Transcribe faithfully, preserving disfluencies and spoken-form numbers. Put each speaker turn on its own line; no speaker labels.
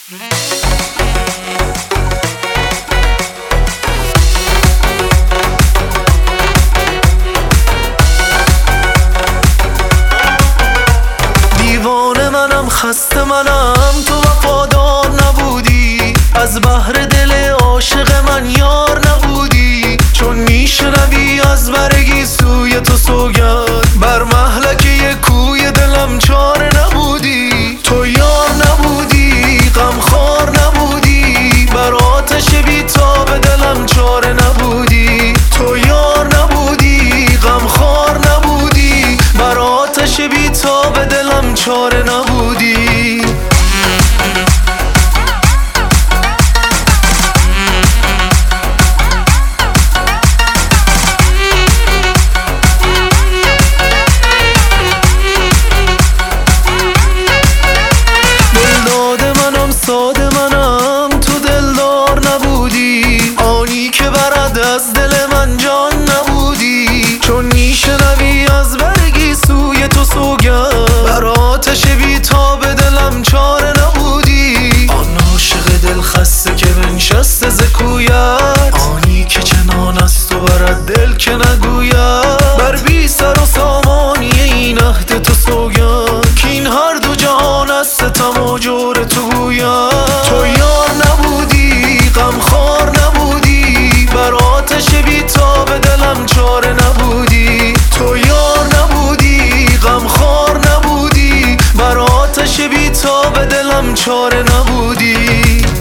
دیوانه منم، خسته منم، تو وفادار نبودی، از بحر دل عاشق من یار نبودی. چون میشنوی از برگی سوی تو سوگند، بر مهلکه کوی دلم چاره نبودی. تو یار نبودی، غمخوار نبودی، بر آتش بیتاب دلم چاره نبودی. تو یار نبودی، غمخوار نبودی، بر آتش بیتاب دلم چاره نبودی. ساده منم، تو دلدار نبودی، آنی که برد از دل من جان نبودی. چون میشنوی از برگی سوی تو سوگند، بر آتش بیتاب دلم چاره نبودی. آن عاشق دل خسته که بنشسته ز کویت، آنی که چنان است و برد دل که نگوید. بر بی سر و سامانی این عهد تو سوگند، که این هر دو جهان از ستم و جور تو گوید. تو یار نبودی، غمخوار نبودی، بر آتش بیتاب دلم چاره نبودی. تو یار نبودی، غمخوار نبودی، بر آتش بیتاب دلم چاره نبودی.